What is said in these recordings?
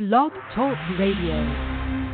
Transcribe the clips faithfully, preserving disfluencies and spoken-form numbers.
Blog Talk Radio.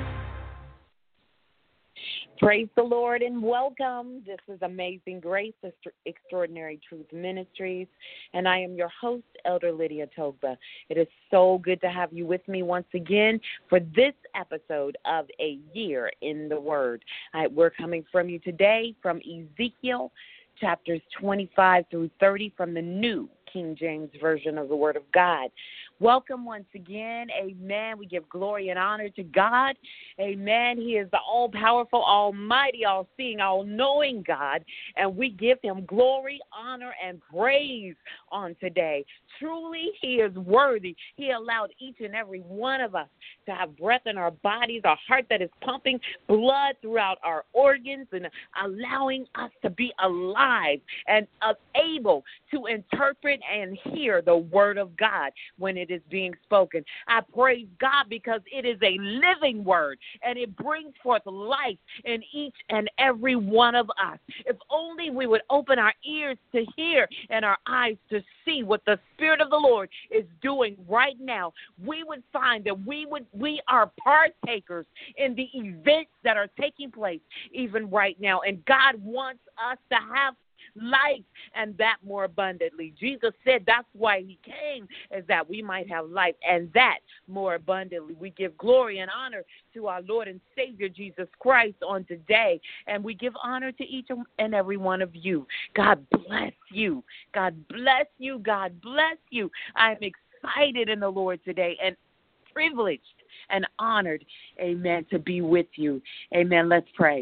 Praise the Lord and welcome. This is Amazing Grace, Extraordinary Truth Ministries, and I am your host, Elder Lydia Togba. It is so good to have you with me once again for this episode of A Year in the Word. I, we're coming from you today from Ezekiel chapters twenty-five through thirty from the New King James Version of the Word of God. Welcome once again. Amen. We give glory and honor to God. Amen. He is the all-powerful, almighty, all-seeing, all-knowing God, and we give him glory, honor, and praise on today. Truly, he is worthy. He allowed each and every one of us to have breath in our bodies, a heart that is pumping blood throughout our organs, and allowing us to be alive and uh, able to interpret and hear the word of God when it is being spoken. I praise God because it is a living word and it brings forth life in each and every one of us. If only we would open our ears to hear and our eyes to see what the Spirit of the Lord is doing right now, we would find that we would we are partakers in the events that are taking place even right now. And God wants us to have life and that more abundantly. Jesus said that's why he came, is that we might have life and that more abundantly. We give glory and honor to our Lord and Savior Jesus Christ on today, and we give honor to each and every one of you. God bless you. God bless you. God bless you. I'm excited in the Lord today and privileged and honored, amen, to be with you. Amen. Let's pray.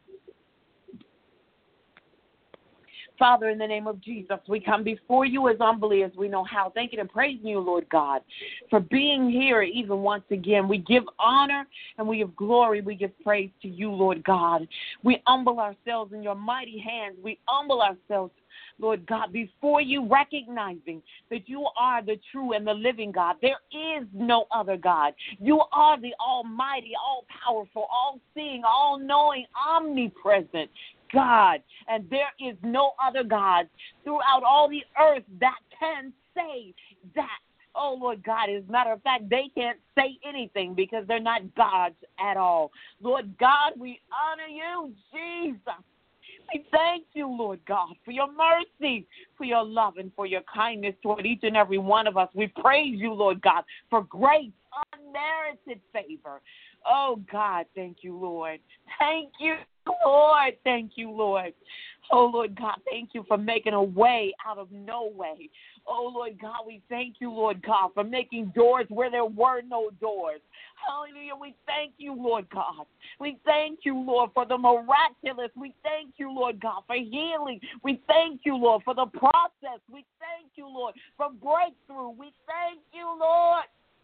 Father, in the name of Jesus, we come before you as humbly as we know how. Thanking and praising you, Lord God, for being here even once again. We give honor and we give glory. We give praise to you, Lord God. We humble ourselves in your mighty hands. We humble ourselves, Lord God, before you, recognizing that you are the true and the living God. There is no other God. You are the almighty, all-powerful, all-seeing, all-knowing, omnipresent God, and there is no other God throughout all the earth that can say that. Oh, Lord God, as a matter of fact, they can't say anything because they're not gods at all. Lord God, we honor you, Jesus. We thank you, Lord God, for your mercy, for your love, and for your kindness toward each and every one of us. We praise you, Lord God, for great, unmerited favor. Oh, God, thank you, Lord. Thank you, Lord. Thank you, Lord. Oh, Lord God, thank you for making a way out of no way. Oh, Lord God, we thank you, Lord God, for making doors where there were no doors. Hallelujah. We thank you, Lord God. We thank you, Lord, for the miraculous. We thank you, Lord God, for healing. We thank you, Lord, for the process. We thank you, Lord, for breakthrough. We thank you, Lord.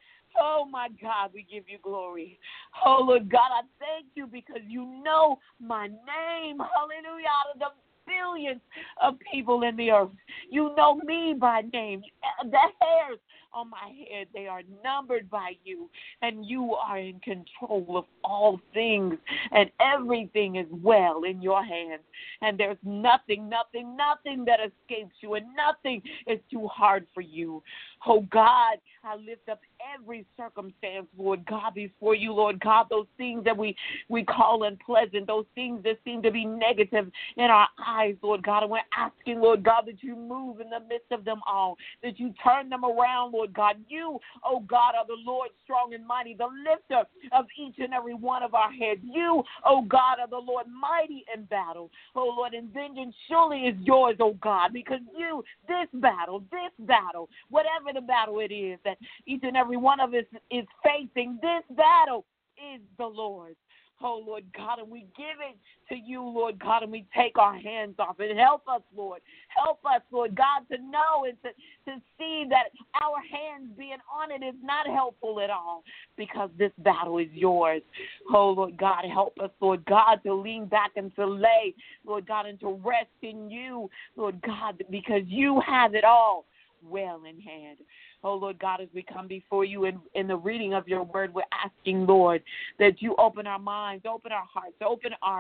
Oh, my God, we give you glory. Oh, Lord God, I thank you because you know my name. Hallelujah. Out of the billions of people in the earth, you know me by name. The hairs on my head, they are numbered by you, and you are in control of all things, and everything is well in your hands, and there's nothing, nothing, nothing that escapes you, and nothing is too hard for you. Oh, God, I lift up every circumstance, Lord God, before you, Lord God, those things that we, we call unpleasant, those things that seem to be negative in our eyes, Lord God, and we're asking, Lord God, that you move in the midst of them all, that you turn them around, Lord God. You, oh God, are the Lord strong and mighty, the lifter of each and every one of our heads. You, oh God, are the Lord mighty in battle. Oh Lord, and vengeance surely is yours, oh God, because you, this battle, this battle, whatever the battle it is that each and every one of us is facing, this battle is the Lord's. Oh, Lord God, and we give it to you, Lord God, and we take our hands off it. Help us, Lord. Help us, Lord God, to know and to, to see that our hands being on it is not helpful at all because this battle is yours. Oh, Lord God, help us, Lord God, to lean back and to lay, Lord God, and to rest in you, Lord God, because you have it all well in hand. Oh, Lord God, as we come before you in, in the reading of your word, we're asking, Lord, that you open our minds, open our hearts, open our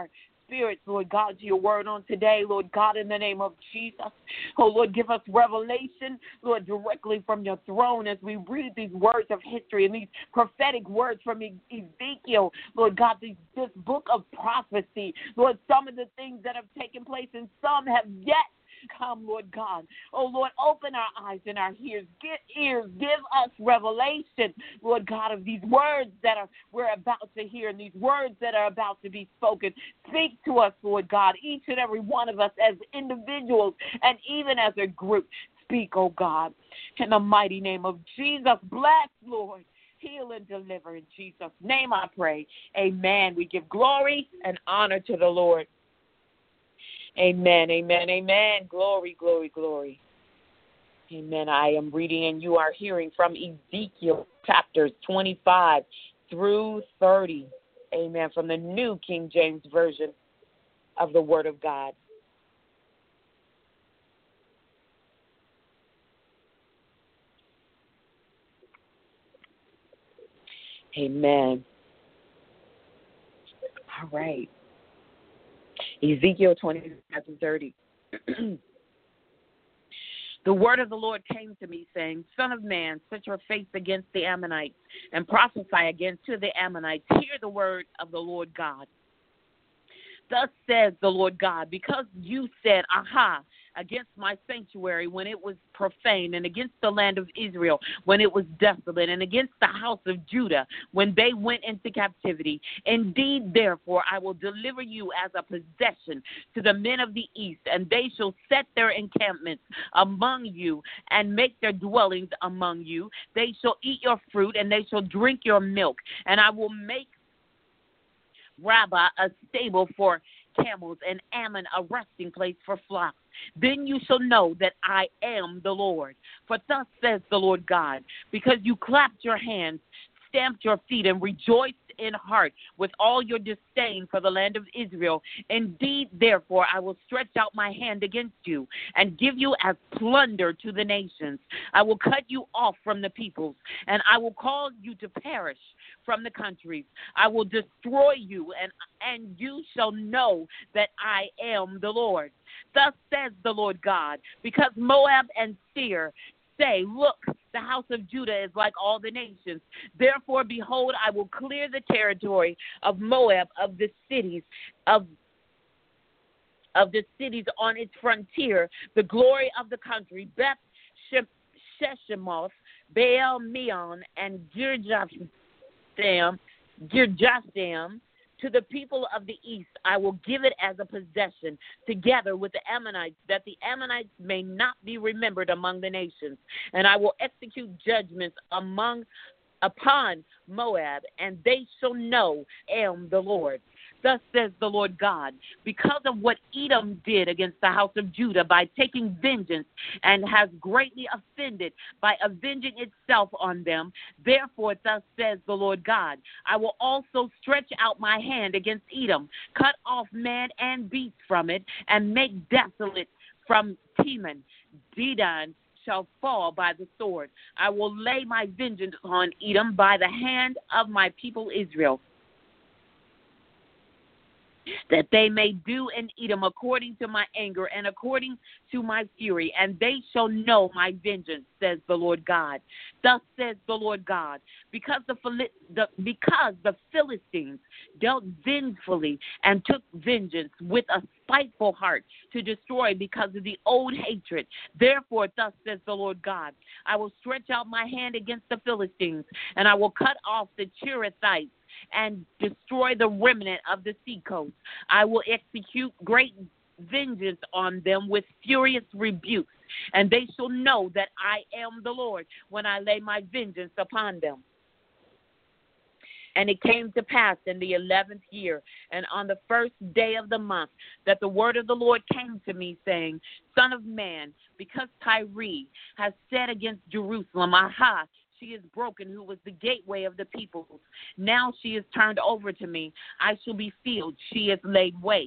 spirits, Lord God, to your word on today, Lord God, in the name of Jesus. Oh, Lord, give us revelation, Lord, directly from your throne as we read these words of history and these prophetic words from E- Ezekiel, Lord God, these, this book of prophecy. Lord, some of the things that have taken place and some have yet come, Lord God. Oh, Lord, open our eyes and our ears. Get ears. Give us revelation, Lord God, of these words that are we're about to hear and these words that are about to be spoken. Speak to us, Lord God, each and every one of us as individuals and even as a group. Speak, oh God, in the mighty name of Jesus. Bless, Lord. Heal and deliver in Jesus' name I pray. Amen. We give glory and honor to the Lord. Amen, amen, amen. Glory, glory, glory. Amen. I am reading and you are hearing from Ezekiel chapters twenty-five through thirty. Amen. From the New King James Version of the Word of God. Amen. All right. Ezekiel twenty-five to thirty. The word of the Lord came to me, saying, Son of man, set your face against the Ammonites, and prophesy against to the Ammonites. Hear the word of the Lord God. Thus says the Lord God, because you said, Aha, against my sanctuary when it was profane, and against the land of Israel when it was desolate, and against the house of Judah when they went into captivity. Indeed, therefore, I will deliver you as a possession to the men of the east, and they shall set their encampments among you and make their dwellings among you. They shall eat your fruit, and they shall drink your milk, and I will make Rabbah a stable for camels, and Ammon a resting place for flocks. Then you shall know that I am the Lord. For thus says the Lord God, because you clapped your hands, stamped your feet, and rejoiced in heart with all your disdain for the land of Israel. Indeed, therefore, I will stretch out my hand against you and give you as plunder to the nations. I will cut you off from the peoples, and I will cause you to perish from the countries. I will destroy you, and, and you shall know that I am the Lord. Thus says the Lord God, because Moab and Seir say, look, the house of Judah is like all the nations. Therefore, behold, I will clear the territory of Moab of the cities of of the cities on its frontier, the glory of the country, Beth Sheshimoth, Baal Meon, and Girjatham, Girjatham. To the people of the east, I will give it as a possession, together with the Ammonites, that the Ammonites may not be remembered among the nations. And I will execute judgments among upon Moab, and they shall know I am the Lord. Thus says the Lord God, because of what Edom did against the house of Judah by taking vengeance, and has greatly offended by avenging itself on them, therefore thus says the Lord God, I will also stretch out my hand against Edom, cut off man and beast from it, and make desolate from Teman. Dedan shall fall by the sword. I will lay my vengeance on Edom by the hand of my people Israel, that they may do in Edom according to my anger and according to my fury, and they shall know my vengeance, says the Lord God. Thus says the Lord God, because the, the because the Philistines dealt vengefully and took vengeance with a spiteful heart to destroy because of the old hatred. Therefore, thus says the Lord God, I will stretch out my hand against the Philistines, and I will cut off the Cherethites and destroy the remnant of the seacoast. I will execute great vengeance on them with furious rebukes, and they shall know that I am the Lord when I lay my vengeance upon them. And it came to pass in the eleventh year, and on the first day of the month, that the word of the Lord came to me, saying, Son of man, because Tyre has said against Jerusalem, Aha, she is broken, who was the gateway of the peoples. Now she is turned over to me. I shall be filled. She is laid waste.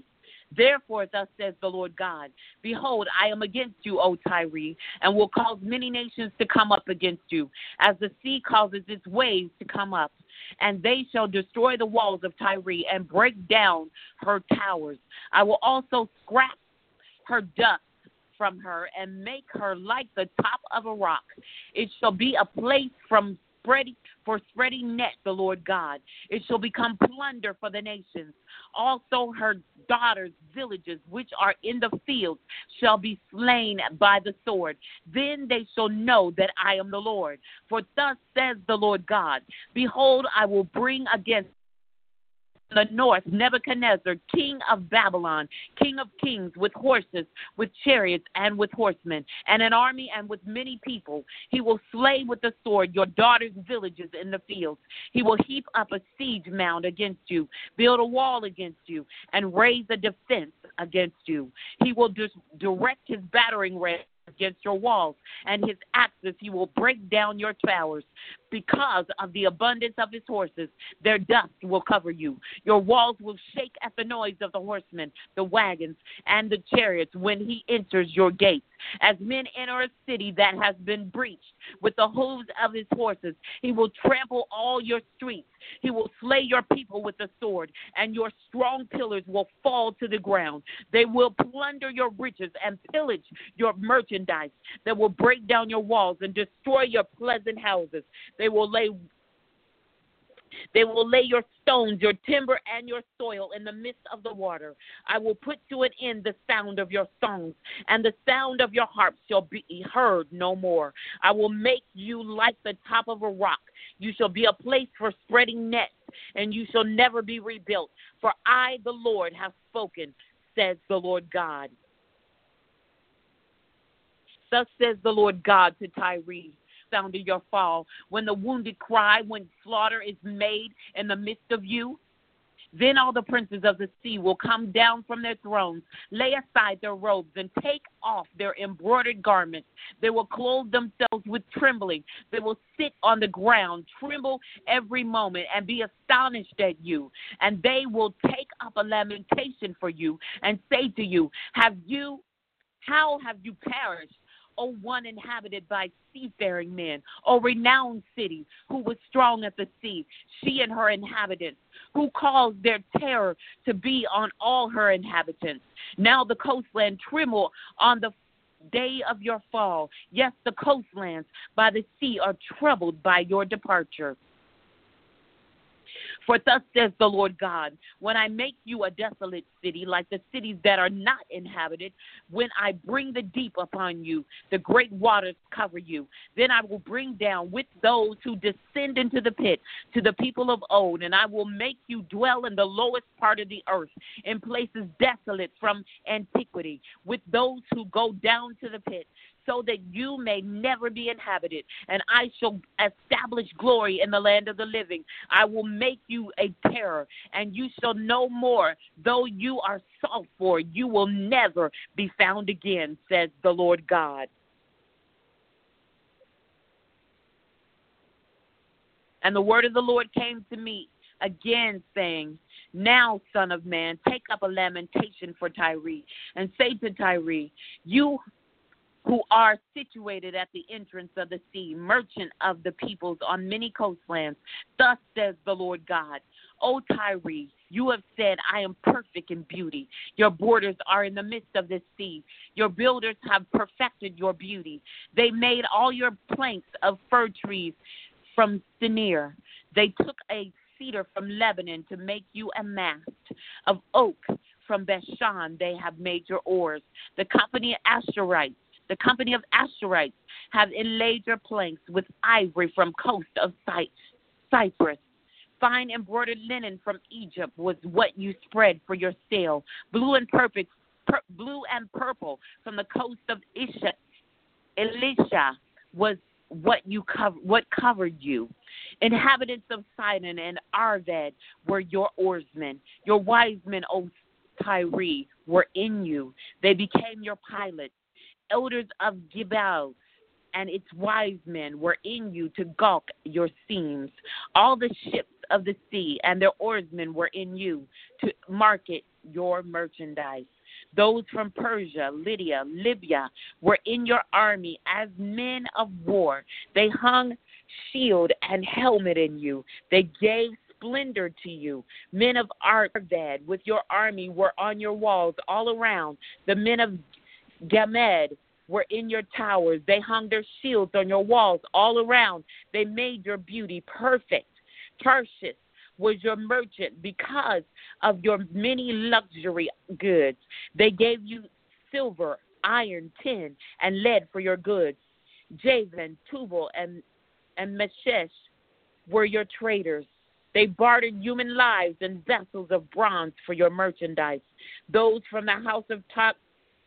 Therefore, thus says the Lord God, behold, I am against you, O Tyre, and will cause many nations to come up against you, as the sea causes its waves to come up. And they shall destroy the walls of Tyre and break down her towers. I will also scrap her dust from her and make her like the top of a rock. It shall be a place from spreading for spreading net, the Lord God. It shall become plunder for the nations. Also her daughters' villages, which are in the fields, shall be slain by the sword. Then they shall know that I am the Lord. For thus says the Lord God, behold, I will bring against the north, Nebuchadnezzar, king of Babylon, king of kings, with horses, with chariots, and with horsemen, and an army, and with many people. He will slay with the sword your daughters' villages in the fields. He will heap up a siege mound against you, build a wall against you, and raise a defense against you. He will dis- direct his battering ram against your walls, and his axes he will break down your towers. Because of the abundance of his horses, their dust will cover you. Your walls will shake at the noise of the horsemen, the wagons, and the chariots when he enters your gates. As men enter a city that has been breached with the hooves of his horses, he will trample all your streets. He will slay your people with the sword, and your strong pillars will fall to the ground. They will plunder your riches and pillage your merchandise. They will break down your walls and destroy your pleasant houses. They will lay They will lay your stones, your timber, and your soil in the midst of the water. I will put to an end the sound of your songs, and the sound of your harps shall be heard no more. I will make you like the top of a rock. You shall be a place for spreading nets, and you shall never be rebuilt. For I, the Lord, have spoken, says the Lord God. Thus says the Lord God to Tyre, sound of your fall, when the wounded cry, when slaughter is made in the midst of you. Then all the princes of the sea will come down from their thrones, lay aside their robes, and take off their embroidered garments. They will clothe themselves with trembling. They will sit on the ground, tremble every moment, and be astonished at you. And they will take up a lamentation for you and say to you, Have you, how have you perished? O one inhabited by seafaring men, O renowned city, who was strong at the sea, she and her inhabitants, who caused their terror to be on all her inhabitants. Now the coastland tremble on the day of your fall. Yes, the coastlands by the sea are troubled by your departure. For thus says the Lord God, when I make you a desolate city, like the cities that are not inhabited, when I bring the deep upon you, the great waters cover you, then I will bring down with those who descend into the pit to the people of old, and I will make you dwell in the lowest part of the earth, in places desolate from antiquity, with those who go down to the pit, so that you may never be inhabited. And I shall establish glory in the land of the living. I will make you a terror, and you shall no more, though you are sought for, you will never be found again, says the Lord God. And the word of the Lord came to me again, saying, Now, son of man, take up a lamentation for Tyre, and say to Tyre, you who are situated at the entrance of the sea, merchant of the peoples on many coastlands. Thus says the Lord God, O Tyre, you have said, I am perfect in beauty. Your borders are in the midst of the sea. Your builders have perfected your beauty. They made all your planks of fir trees from Sinir. They took a cedar from Lebanon to make you a mast. Of oak from Bashan they have made your oars. The company of Asherites The company of Asherites have inlaid your planks with ivory from coast of Cyprus. Fine embroidered linen from Egypt was what you spread for your sail. Blue and perfect, per, blue and purple from the coast of Isha, Elisha was what you cover, what covered you. Inhabitants of Sidon and Arvad were your oarsmen. Your wise men, O Tyre, were in you. They became your pilots. Elders of Gibal and its wise men were in you to gawk your seams. All the ships of the sea and their oarsmen were in you to market your merchandise. Those from Persia, Lydia, Libya were in your army as men of war. They hung shield and helmet in you. They gave splendor to you. Men of Arvad with your army were on your walls all around. The men of Gamed were in your towers. They hung their shields on your walls all around. They made your beauty perfect. Tarshish was your merchant because of your many luxury goods. They gave you silver, iron, tin, and lead for your goods. Javan, Tubal, and, and Meshesh were your traders. They bartered human lives and vessels of bronze for your merchandise. Those from the house of Ta-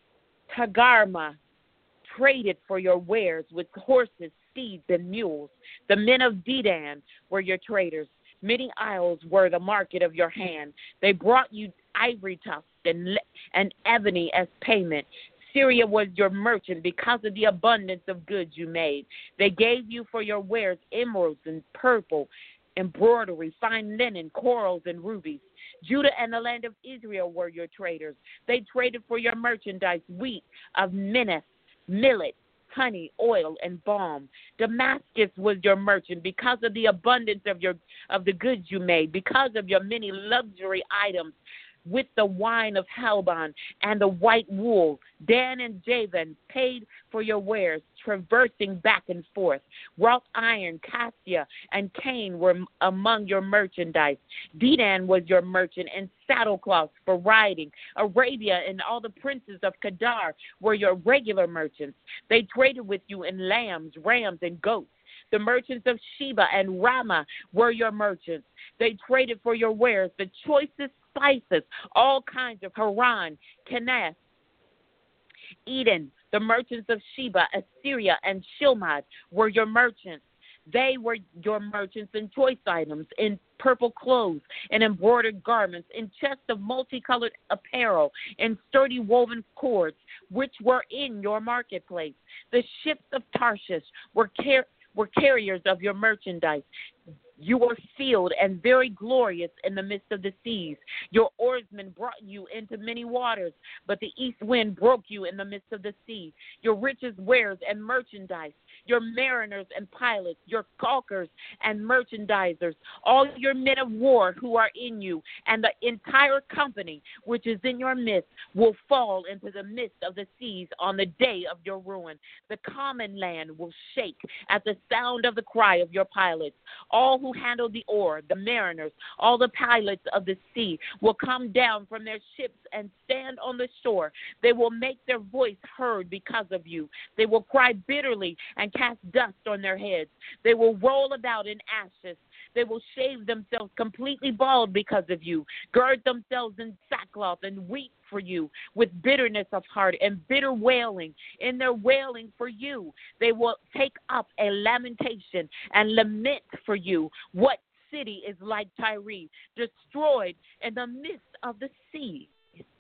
Tagarma traded for your wares with horses, steeds, and mules. The men of Dedan were your traders. Many isles were the market of your hand. They brought you ivory tufts and, and ebony as payment. Syria was your merchant because of the abundance of goods you made. They gave you for your wares emeralds and purple, embroidery, fine linen, corals, and rubies. Judah and the land of Israel were your traders. They traded for your merchandise wheat of Minnith, millet, honey, oil, and balm. Damascus was your merchant because of the abundance of your of the goods you made, because of your many luxury items with the wine of Helbon and the white wool. Dan and Javan paid for your wares, traversing back and forth. Wrought iron, cassia, and cane were among your merchandise. Dedan was your merchant, and saddlecloths for riding. Arabia and all the princes of Kedar were your regular merchants. They traded with you in lambs, rams, and goats. The merchants of Sheba and Ramah were your merchants. They traded for your wares the choicest spices, all kinds of Haran, Kenath, Eden. The merchants of Sheba, Assyria, and Shilmad were your merchants. They were your merchants in choice items, in purple clothes, in embroidered garments, in chests of multicolored apparel, in sturdy woven cords, which were in your marketplace. The ships of Tarshish were car- were carriers of your merchandise. You were sealed and very glorious in the midst of the seas. Your oarsmen brought you into many waters, but the east wind broke you in the midst of the sea. Your riches, wares, and merchandise, your mariners and pilots, your caulkers and merchandisers, all your men of war who are in you, and the entire company which is in your midst will fall into the midst of the seas on the day of your ruin. The common land will shake at the sound of the cry of your pilots. All who handle the oar, the mariners, all the pilots of the sea will come down from their ships and stand on the shore. They will make their voice heard because of you. They will cry bitterly and cast dust on their heads. They will roll about in ashes. They will shave themselves completely bald because of you, gird themselves in sackcloth and weep for you with bitterness of heart and bitter wailing. In their wailing for you, they will take up a lamentation and lament for you. What city is like Tyre, destroyed in the midst of the sea?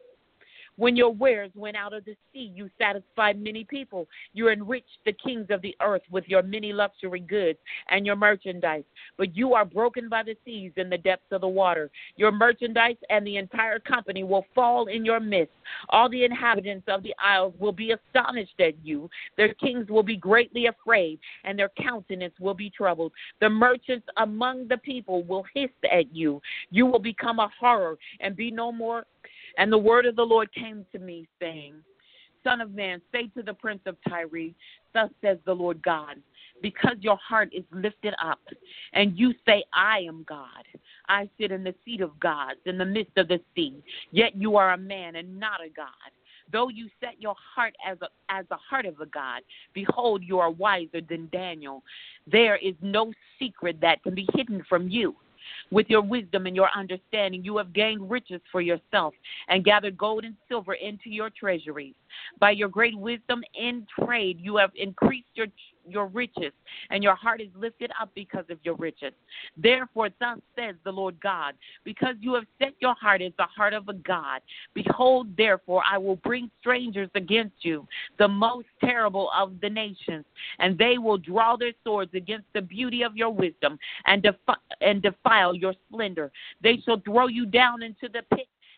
When your wares went out of the sea, you satisfied many people. You enriched the kings of the earth with your many luxury goods and your merchandise. But you are broken by the seas in the depths of the water. Your merchandise and the entire company will fall in your midst. All the inhabitants of the isles will be astonished at you. Their kings will be greatly afraid, and their countenance will be troubled. The merchants among the people will hiss at you. You will become a horror and be no more. And the word of the Lord came to me, saying, Son of man, say to the prince of Tyre, thus says the Lord God, because your heart is lifted up, and you say, I am God. I sit in the seat of gods in the midst of the sea, yet you are a man and not a God. Though you set your heart as a, as the heart of a God, behold, you are wiser than Daniel. There is no secret that can be hidden from you. With your wisdom and your understanding, you have gained riches for yourself and gathered gold and silver into your treasuries. By your great wisdom in trade, you have increased your your riches, and your heart is lifted up because of your riches. Therefore, thus says the Lord God, because you have set your heart as the heart of a God, behold, therefore, I will bring strangers against you, the most terrible of the nations, and they will draw their swords against the beauty of your wisdom and, defi- and defile your splendor. They shall throw you down into the pit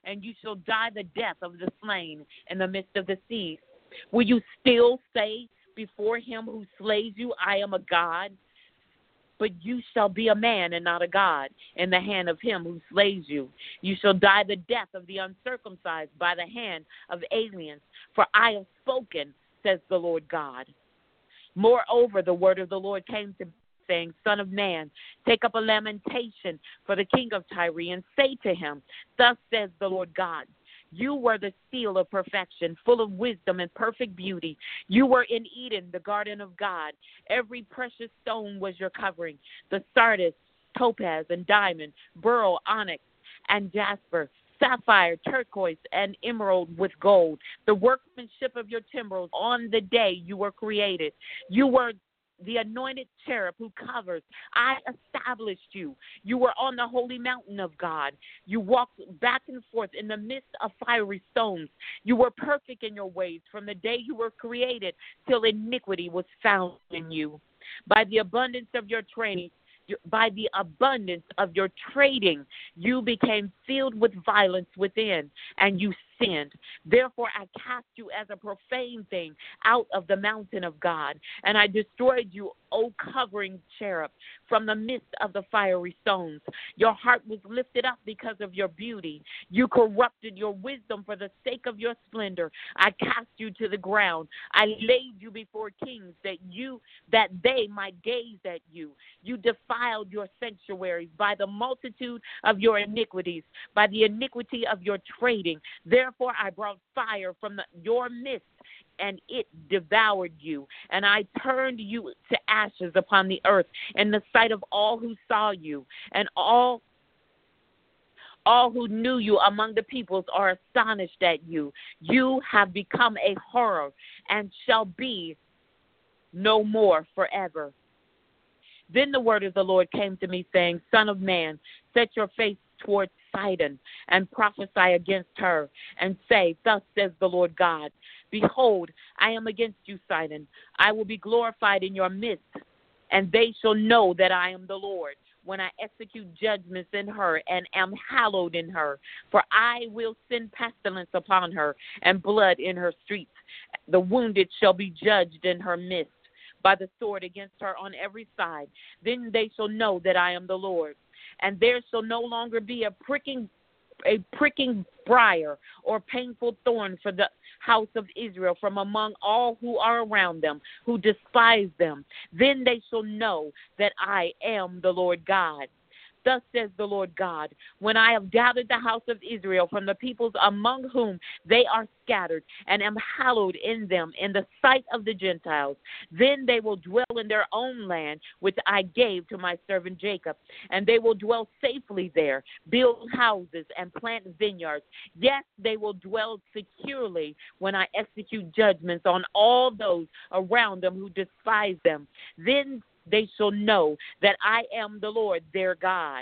and you shall die the death of the slain in the midst of the seas. Will you still say before him who slays you, I am a God? But you shall be a man and not a God in the hand of him who slays you. You shall die the death of the uncircumcised by the hand of aliens. For I have spoken, says the Lord God. Moreover, the word of the Lord came to me, saying, Son of man, take up a lamentation for the king of Tyre, and say to him, Thus says the Lord God, you were the seal of perfection, full of wisdom and perfect beauty. You were in Eden, the garden of God. Every precious stone was your covering, the sardius, topaz, and diamond, beryl, onyx, and jasper, sapphire, turquoise, and emerald with gold, the workmanship of your timbrels on the day you were created. You were the anointed cherub who covers. I established you. You were on the holy mountain of God. You walked back and forth in the midst of fiery stones. You were perfect in your ways from the day you were created till iniquity was found in you. By the abundance of your training, by the abundance of your trading, you became filled with violence within, and you sinned. Therefore, I cast you as a profane thing out of the mountain of God, and I destroyed you, O covering cherub, from the midst of the fiery stones. Your heart was lifted up because of your beauty. You corrupted your wisdom for the sake of your splendor. I cast you to the ground. I laid you before kings that you that they might gaze at you. You defiled your sanctuaries by the multitude of your iniquities, by the iniquity of your trading. Therefore, I brought fire from the, your midst, and it devoured you. And I turned you to ashes upon the earth in the sight of all who saw you. And all all who knew you among the peoples are astonished at you. You have become a horror and shall be no more forever. Then the word of the Lord came to me, saying, Son of man, set your face towards Sidon and prophesy against her, and say, Thus says the Lord God, Behold, I am against you, Sidon. I will be glorified in your midst, and they shall know that I am the Lord, when I execute judgments in her and am hallowed in her. For I will send pestilence upon her, and blood in her streets. The wounded shall be judged in her midst, by the sword against her on every side. Then they shall know that I am the Lord. And there shall no longer be a pricking a pricking briar or painful thorn for the house of Israel from among all who are around them, who despise them. Then they shall know that I am the Lord God. Thus says the Lord God, when I have gathered the house of Israel from the peoples among whom they are scattered, and am hallowed in them in the sight of the Gentiles, then they will dwell in their own land, which I gave to my servant Jacob, and they will dwell safely there, build houses and plant vineyards. Yes, they will dwell securely when I execute judgments on all those around them who despise them. Then they shall know that I am the Lord their God.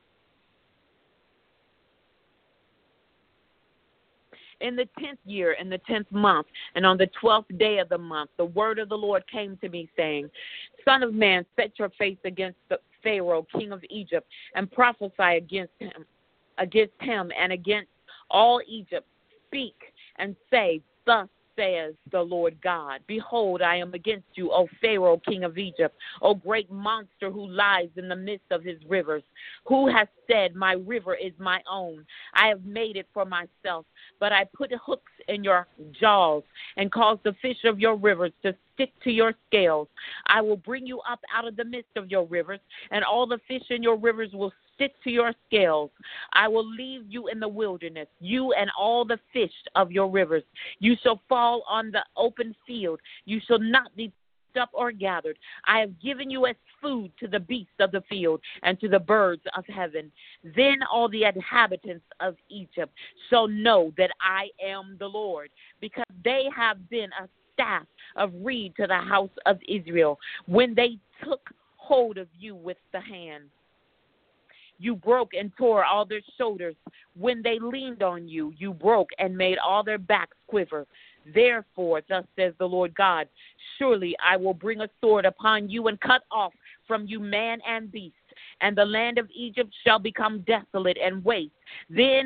In the tenth year, in the tenth month, and on the twelfth day of the month, the word of the Lord came to me, saying, Son of man, set your face against the Pharaoh, king of Egypt, and prophesy against him, against him and against all Egypt. Speak and say, Thus says the Lord God, Behold, I am against you, O Pharaoh, king of Egypt, O great monster who lies in the midst of his rivers, who has said, My river is my own. I have made it for myself, but I put hooks in your jaws and caused the fish of your rivers to stick to your scales. I will bring you up out of the midst of your rivers, and all the fish in your rivers will stick to your scales. I will leave you in the wilderness, you and all the fish of your rivers. You shall fall on the open field. You shall not be picked up or gathered. I have given you as food to the beasts of the field and to the birds of heaven. Then all the inhabitants of Egypt shall know that I am the Lord, because they have been a staff of reed to the house of Israel. When they took hold of you with the hand, you broke and tore all their shoulders. When they leaned on you, you broke and made all their backs quiver. Therefore, thus says the Lord God, surely I will bring a sword upon you and cut off from you man and beast, and the land of Egypt shall become desolate and waste. Then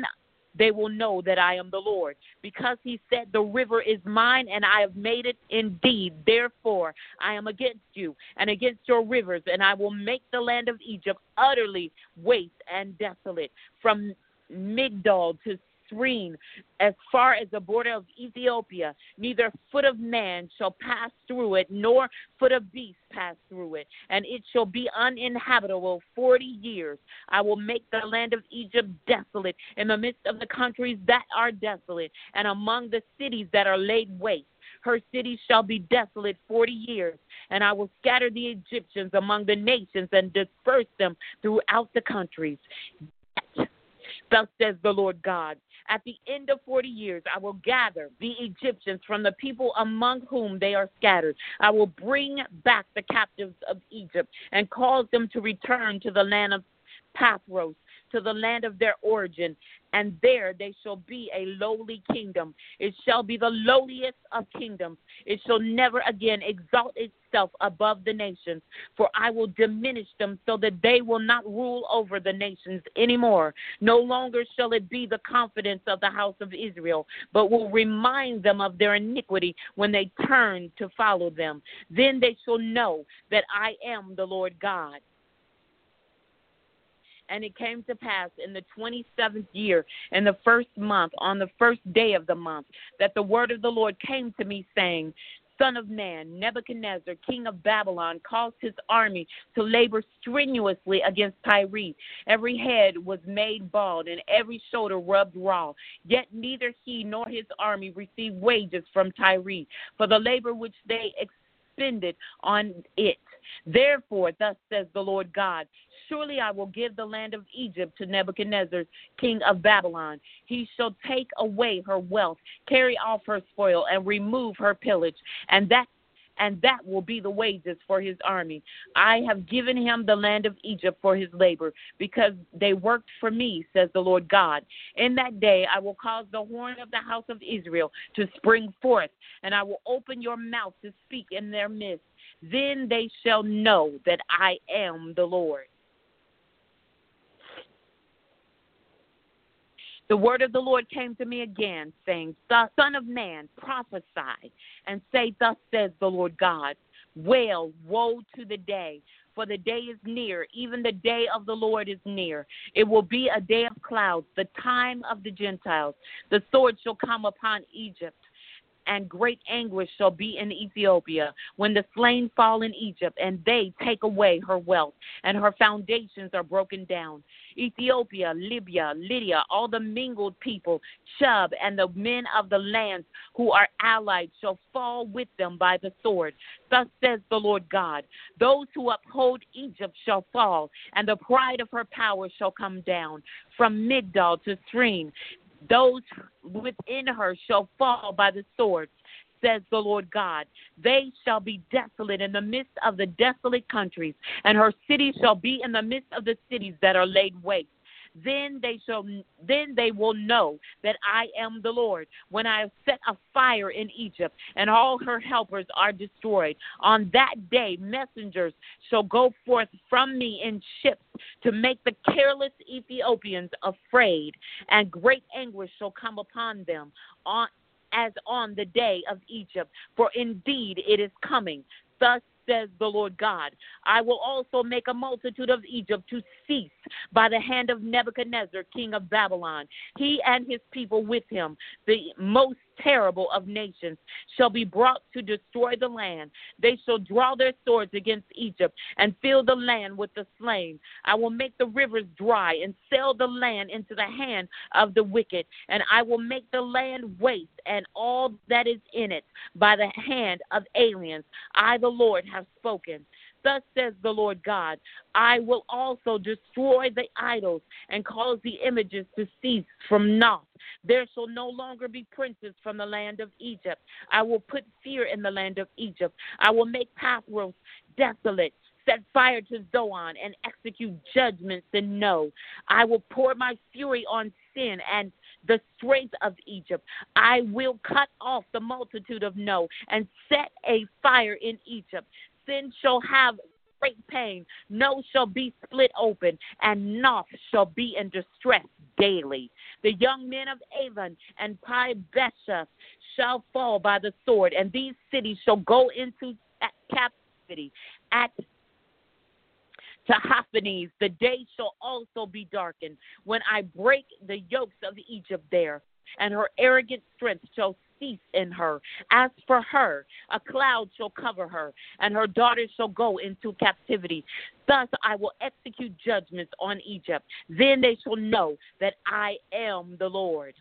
they will know that I am the Lord. Because he said, the river is mine, and I have made it indeed. Therefore, I am against you and against your rivers, and I will make the land of Egypt utterly waste and desolate, from Migdol to Syene, as far as the border of Ethiopia. Neither foot of man shall pass through it, nor foot of beast pass through it, and it shall be uninhabitable forty years. I will make the land of Egypt desolate in the midst of the countries that are desolate, and among the cities that are laid waste. Her cities shall be desolate forty years, and I will scatter the Egyptians among the nations and disperse them throughout the countries. Thus says the Lord God, at the end of forty years, I will gather the Egyptians from the people among whom they are scattered. I will bring back the captives of Egypt and cause them to return to the land of Pathros, to the land of their origin, and there they shall be a lowly kingdom. It shall be the lowliest of kingdoms. It shall never again exalt itself above the nations, for I will diminish them so that they will not rule over the nations anymore. No longer shall it be the confidence of the house of Israel, but will remind them of their iniquity when they turn to follow them. Then they shall know that I am the Lord God. And it came to pass in the twenty-seventh year, in the first month, on the first day of the month, that the word of the Lord came to me, saying, Son of man, Nebuchadnezzar, king of Babylon, caused his army to labor strenuously against Tyre. Every head was made bald, and every shoulder rubbed raw. Yet neither he nor his army received wages from Tyre for the labor which they expended on it. Therefore, thus says the Lord God, surely I will give the land of Egypt to Nebuchadnezzar, king of Babylon. He shall take away her wealth, carry off her spoil, and remove her pillage, and that and that will be the wages for his army. I have given him the land of Egypt for his labor, because they worked for me, says the Lord God. In that day I will cause the horn of the house of Israel to spring forth, and I will open your mouth to speak in their midst. Then they shall know that I am the Lord. The word of the Lord came to me again, saying, Son of man, prophesy, and say, Thus says the Lord God, Wail, woe to the day, for the day is near, even the day of the Lord is near. It will be a day of clouds, the time of the Gentiles. The sword shall come upon Egypt, and great anguish shall be in Ethiopia, when the slain fall in Egypt, and they take away her wealth, and her foundations are broken down. Ethiopia, Libya, Lydia, all the mingled people, Chub, and the men of the lands who are allied shall fall with them by the sword. Thus says the Lord God, those who uphold Egypt shall fall, and the pride of her power shall come down. From Migdol to Syene, those within her shall fall by the sword, says the Lord God. They shall be desolate in the midst of the desolate countries, and her cities shall be in the midst of the cities that are laid waste. Then they shall, then they will know that I am the Lord, when I have set a fire in Egypt, and all her helpers are destroyed. On that day messengers shall go forth from me in ships to make the careless Ethiopians afraid, and great anguish shall come upon them on, as on the day of Egypt. For indeed it is coming. Thus says the Lord God, I will also make a multitude of Egypt to cease by the hand of Nebuchadnezzar, king of Babylon. He and his people with him, the most terrible of nations, shall be brought to destroy the land. They shall draw their swords against Egypt and fill the land with the slain. I will make the rivers dry and sell the land into the hand of the wicked, and I will make the land waste and all that is in it by the hand of aliens. I, the Lord, have spoken. Thus says the Lord God, I will also destroy the idols and cause the images to cease from naught. There shall no longer be princes from the land of Egypt. I will put fear in the land of Egypt. I will make Pathros desolate, set fire to Zoan, and execute judgments in No. I will pour my fury on sin and the strength of Egypt. I will cut off the multitude of No and set a fire in Egypt. Sin shall have great pain. No shall be split open, and Noth shall be in distress daily. The young men of Avon and Pi Besheth shall fall by the sword, and these cities shall go into captivity. At Tahaphanes, the day shall also be darkened, when I break the yokes of Egypt there, and her arrogant strength shall cease in her. As for her, a cloud shall cover her, and her daughters shall go into captivity. Thus I will execute judgments on Egypt. Then they shall know that I am the Lord.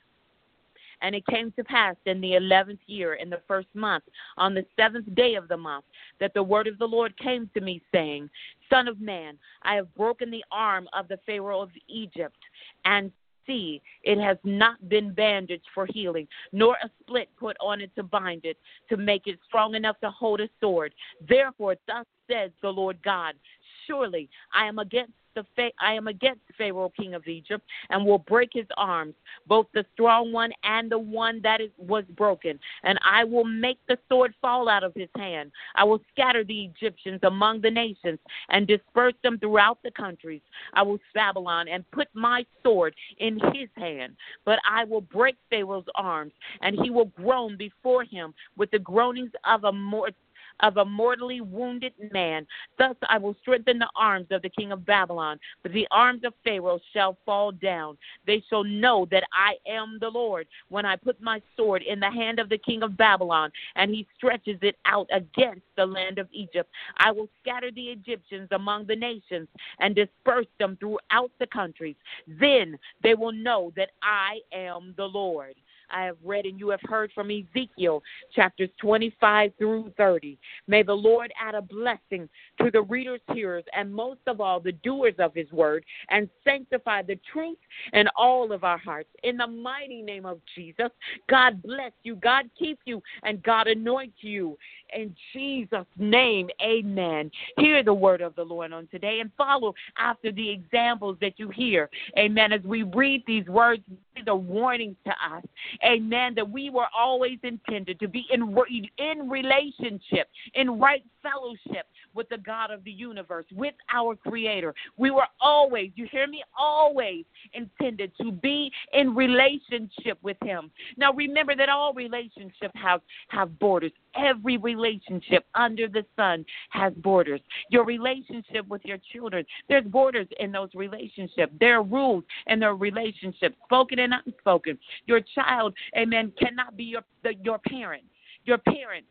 And it came to pass in the eleventh year, in the first month, on the seventh day of the month, that the word of the Lord came to me, saying, Son of man, I have broken the arm of the Pharaoh of Egypt, and see, it has not been bandaged for healing, nor a split put on it to bind it, to make it strong enough to hold a sword. Therefore, thus says the Lord God, surely I am against the fa- I am against Pharaoh, king of Egypt, and will break his arms, both the strong one and the one that is, was broken. And I will make the sword fall out of his hand. I will scatter the Egyptians among the nations and disperse them throughout the countries. I will Babylon and put my sword in his hand. But I will break Pharaoh's arms, and he will groan before him with the groanings of a mortal of a mortally wounded man. Thus I will strengthen the arms of the king of Babylon, but the arms of Pharaoh shall fall down. They shall know that I am the Lord when I put my sword in the hand of the king of Babylon, and he stretches it out against the land of Egypt. I will scatter the Egyptians among the nations and disperse them throughout the countries. Then they will know that I am the Lord. I have read and you have heard from Ezekiel chapters twenty-five through thirty. May the Lord add a blessing to the readers, hearers, and most of all the doers of his word, and sanctify the truth in all of our hearts. In the mighty name of Jesus, God bless you, God keep you, and God anoint you. In Jesus' name, amen. Hear the word of the Lord on today and follow after the examples that you hear. Amen. As we read these words, the warnings to us. Amen. That we were always intended to be in, in relationship, in right fellowship with the God of the universe, with our Creator. We were always, you hear me, always intended to be in relationship with him. Now remember that all relationships have, have borders. Every relationship under the sun has borders. Your relationship with your children, there's borders in those relationships. There are rules in their relationships, spoken and unspoken. Your child, amen, cannot be your, the, your parent. Your parent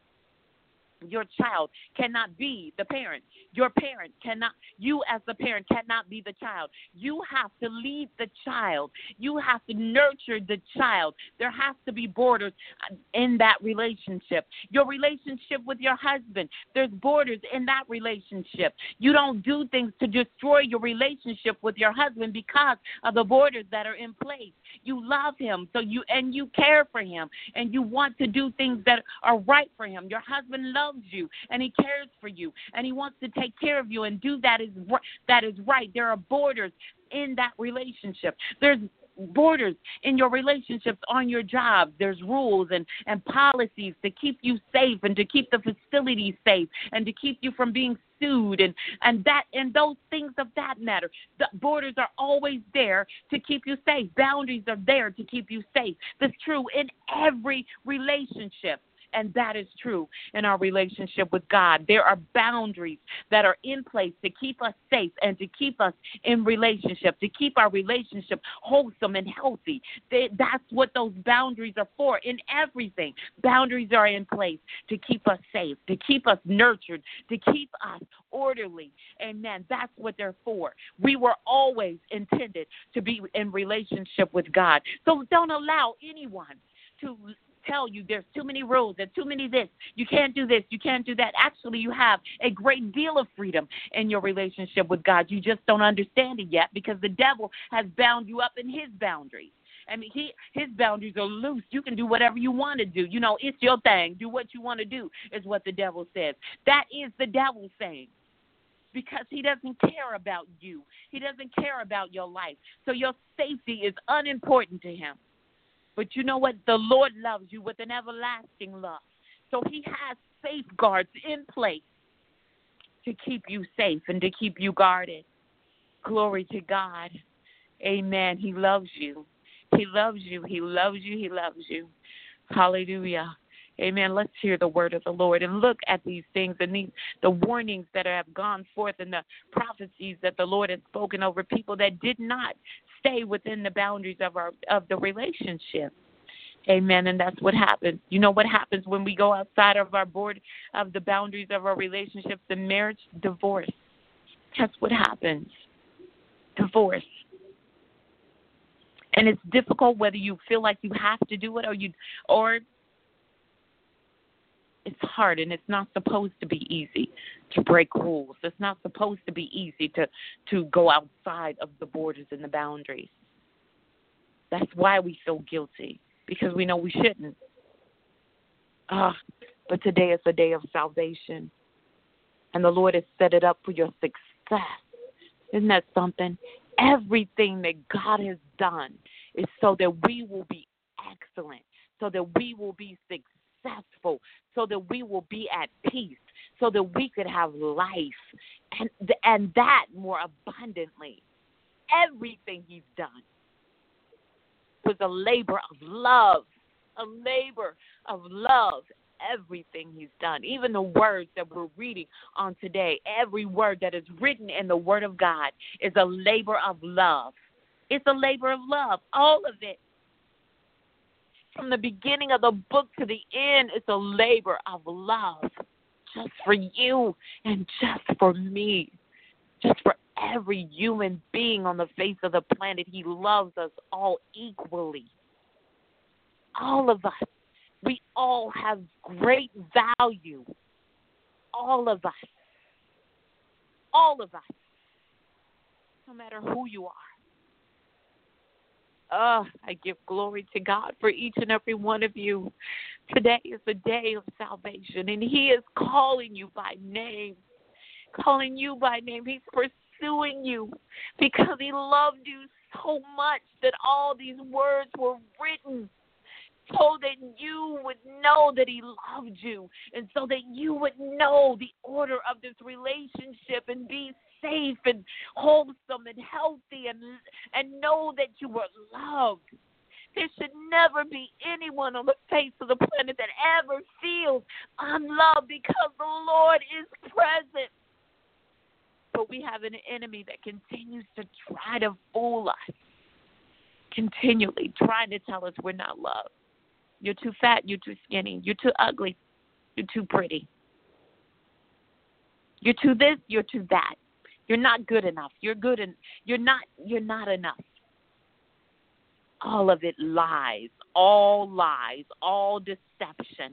Your child cannot be the parent. Your parent cannot, you as the parent cannot be the child. You have to lead the child. You have to nurture the child. There has to be borders in that relationship. Your relationship with your husband, there's borders in that relationship. You don't do things to destroy your relationship with your husband because of the borders that are in place. You love him, so you and you care for him, and you want to do things that are right for him. Your husband loves you, and he cares for you, and he wants to take care of you and do that is that is right. There are borders in that relationship. There's borders in your relationships on your job. There's rules and, and policies to keep you safe and to keep the facilities safe and to keep you from being sued and, and that and those things of that matter. The borders are always there to keep you safe. Boundaries are there to keep you safe. That's true in every relationship. And that is true in our relationship with God. There are boundaries that are in place to keep us safe and to keep us in relationship, to keep our relationship wholesome and healthy. They, that's what those boundaries are for in everything. Boundaries are in place to keep us safe, to keep us nurtured, to keep us orderly. Amen. That's what they're for. We were always intended to be in relationship with God. So don't allow anyone to tell you there's too many rules, there's too many this, you can't do this, you can't do that. Actually, you have a great deal of freedom in your relationship with God. You just don't understand it yet because the devil has bound you up in his boundaries. I mean, he his boundaries are loose. You can do whatever you want to do. You know, it's your thing. Do what you want to do is what the devil says. That is the devil saying. Because he doesn't care about you. He doesn't care about your life. So your safety is unimportant to him. But you know what? The Lord loves you with an everlasting love. So he has safeguards in place to keep you safe and to keep you guarded. Glory to God. Amen. He loves you. He loves you. He loves you. He loves you. Hallelujah. Amen. Let's hear the word of the Lord and look at these things and these the warnings that have gone forth and the prophecies that the Lord has spoken over people that did not stay within the boundaries of our of the relationship. Amen. And that's what happens. You know what happens when we go outside of our board of the boundaries of our relationships and marriage? Divorce. That's what happens. Divorce. And it's difficult whether you feel like you have to do it or you or it's hard, and it's not supposed to be easy to break rules. It's not supposed to be easy to, to go outside of the borders and the boundaries. That's why we feel guilty, because we know we shouldn't. Ah, but today is a day of salvation, and the Lord has set it up for your success. Isn't that something? Everything that God has done is so that we will be excellent, so that we will be successful, so that we will be at peace, so that we could have life, and and that more abundantly. Everything He's done was a labor of love, a labor of love. Everything He's done, even the words that we're reading on today, every word that is written in the Word of God is a labor of love. It's a labor of love, all of it. From the beginning of the book to the end, it's a labor of love, just for you and just for me, just for every human being on the face of the planet. He loves us all equally, all of us. We all have great value. All of us. All of us. No matter who you are. Oh, I give glory to God for each and every one of you. Today is the day of salvation, and He is calling you by name. Calling you by name. He's pursuing you because He loved you so much that all these words were written, so that you would know that He loved you, and so that you would know the order of this relationship and be safe and wholesome and healthy and and know that you were loved. There should never be anyone on the face of the planet that ever feels unloved, because the Lord is present. But we have an enemy that continues to try to fool us, continually trying to tell us we're not loved. You're too fat, you're too skinny, you're too ugly, you're too pretty. You're too this, you're too that. You're not good enough. You're good and you're not you're not enough. All of it lies, all lies, all deception.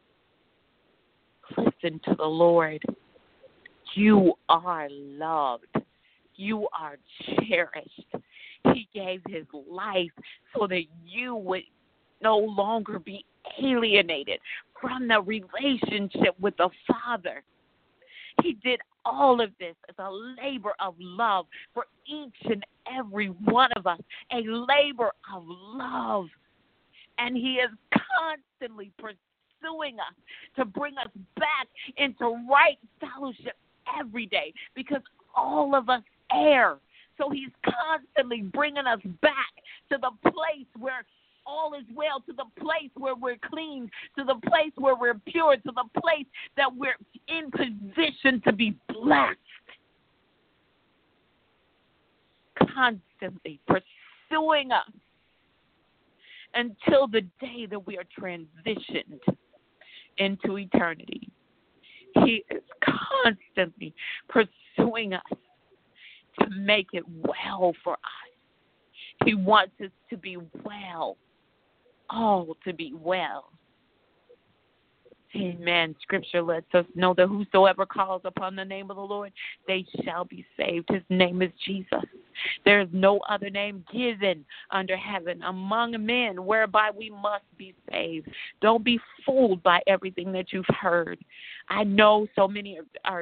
Listen to the Lord. You are loved. You are cherished. He gave His life so that you would no longer be alienated from the relationship with the Father. He did all of this as a labor of love for each and every one of us, a labor of love. And He is constantly pursuing us to bring us back into right fellowship every day, because all of us err. So He's constantly bringing us back to the place where all is well, to the place where we're clean, to the place where we're pure, to the place that we're in position to be blessed. Constantly pursuing us until the day that we are transitioned into eternity. He is constantly pursuing us to make it well for us. He wants us to be well. All to be well. Amen. Scripture lets us know that whosoever calls upon the name of the Lord, they shall be saved. His name is Jesus. There is no other name given under heaven among men whereby we must be saved. Don't be fooled by everything that you've heard. I know so many are, are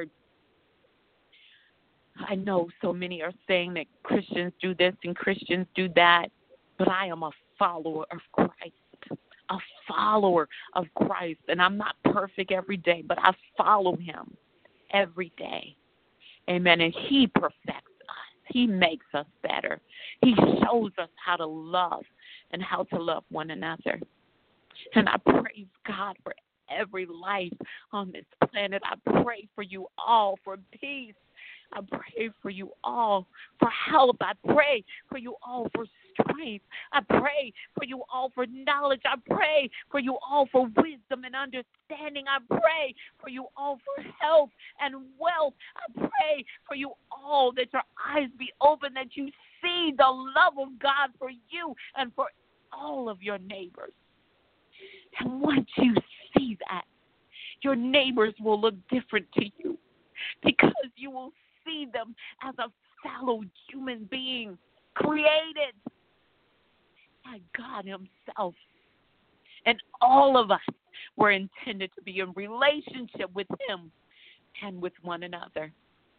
I know so many are saying that Christians do this and Christians do that, but I am a follower of Christ, a follower of Christ. And I'm not perfect every day, but I follow Him every day. Amen. And He perfects us. He makes us better. He shows us how to love and how to love one another. And I praise God for every life on this planet. I pray for you all for peace. I pray for you all for health. I pray for you all for strength. I pray for you all for knowledge. I pray for you all for wisdom and understanding. I pray for you all for health and wealth. I pray for you all that your eyes be open, that you see the love of God for you and for all of your neighbors. And once you see that, your neighbors will look different to you because you will see them as a fellow human being created by God himself. And all of us were intended to be in relationship with him and with one another.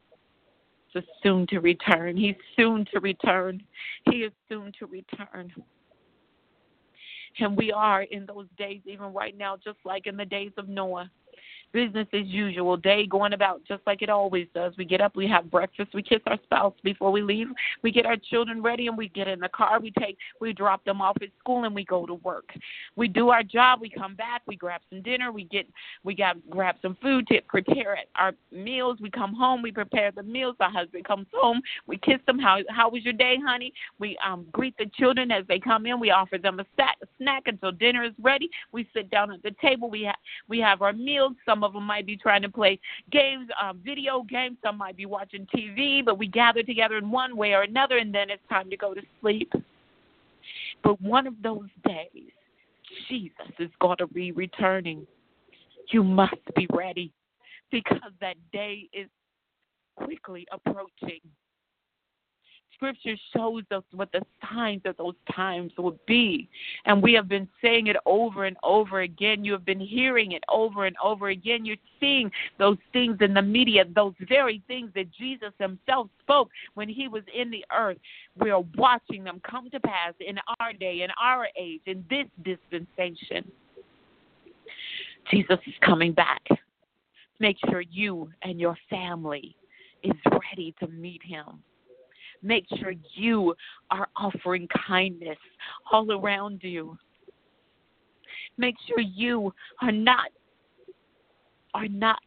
So soon to return. He's soon to return. He is soon to return. And we are in those days, even right now, just like in the days of Noah. Business as usual, day going about just like it always does. We get up, we have breakfast, we kiss our spouse before we leave. We get our children ready and we get in the car. We take, we drop them off at school and we go to work. We do our job. We come back. We grab some dinner. We get, we got grab some food to prepare our meals. We come home. We prepare the meals. Our husband comes home. We kiss them. How how was your day, honey? We um greet the children as they come in. We offer them a snack, a snack until dinner is ready. We sit down at the table. We have we have our meals. Some Some of them might be trying to play games, um, video games. Some might be watching T V, but we gather together in one way or another, and then it's time to go to sleep. But one of those days, Jesus is going to be returning. You must be ready because that day is quickly approaching. Scripture shows us what the signs of those times will be. And we have been saying it over and over again. You have been hearing it over and over again. You're seeing those things in the media, those very things that Jesus himself spoke when he was in the earth. We are watching them come to pass in our day, in our age, in this dispensation. Jesus is coming back. Make sure you and your family is ready to meet him. Make sure you are offering kindness all around you. Make sure you are not are not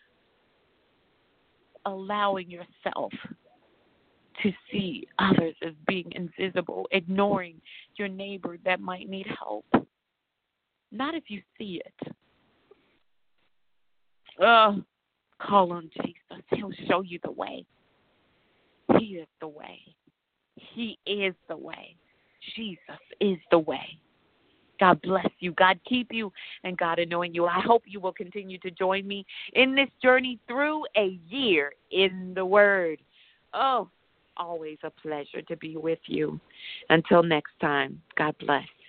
allowing yourself to see others as being invisible, ignoring your neighbor that might need help. Not if you see it. Oh, call on Jesus. He'll show you the way. He is the way. He is the way. Jesus is the way. God bless you. God keep you. And God anoint you. I hope you will continue to join me in this journey through a year in the Word. Oh, always a pleasure to be with you. Until next time, God bless.